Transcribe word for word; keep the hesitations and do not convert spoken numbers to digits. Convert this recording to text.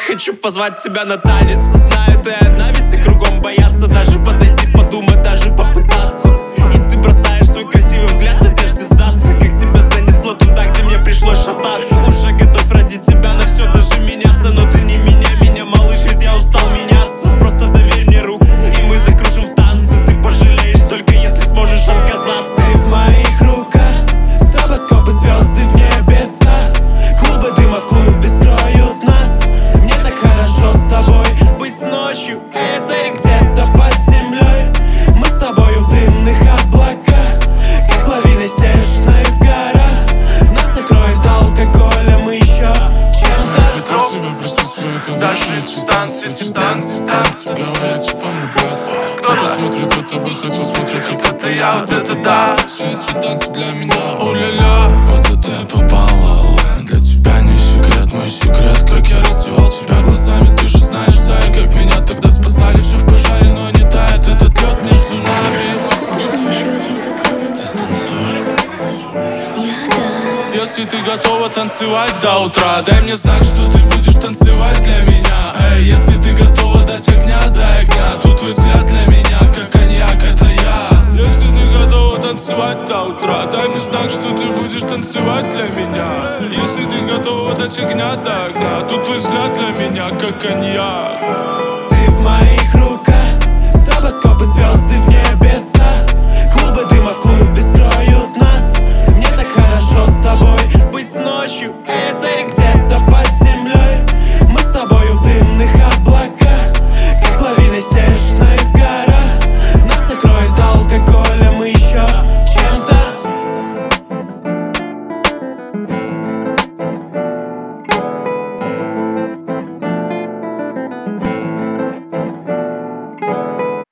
Хочу позвать тебя на танец. Знаю, ты одна, ведь все кругом боятся даже подойти, подумать, даже попытаться. И ты бросаешь свой красивый взгляд, надежде сдаться. Как тебя занесло туда, где мне пришлось шататься. Уже готов ради тебя на все, даже меняться. Но ты не меня, меня, малыш, ведь я устал меняться. Просто доверь мне руку, и мы закружим в танце. Ты пожалеешь только если сможешь отказаться. Ты в моих руках, стробоскопы, звезды в небесах. Клубы дыма в клубе скроют нас. Мне так хорошо с тобой быть ночью, этой где-то под землей. Мы с тобою в дымных облаках, как лавиной снежной в горах. Нас накроет алкоголем и еще чем-то. Как тебе присутствие, это даже эти танцы, танцы, танцы. Говорят, что понравится. Кто-то смотрит, кто-то бы хотел смотреть, а кто-то я, вот это да. Все эти танцы для меня, у-ля-ля. Вот это я попала, для тебя не секрет, мой секрет. Как я раздевал тебя глазами, ты же знаешь, да. И как меня тогда спасали, все в пожаре, но не тает этот лед между нами. Хочешь мне еще один коктейль? Ты станцуешь? Я да. Если ты готова танцевать до утра, дай мне знак, что ты будешь танцевать для меня. Эй, если ты готова дать огня, дай огня. Тут твой взгляд для меня, как коньяк, это я. Если ты готова танцевать до утра, дай мне знак, что ты будешь танцевать для меня. Если ты готова дать огня, дай огня. Тут твой взгляд для меня, как коньяк.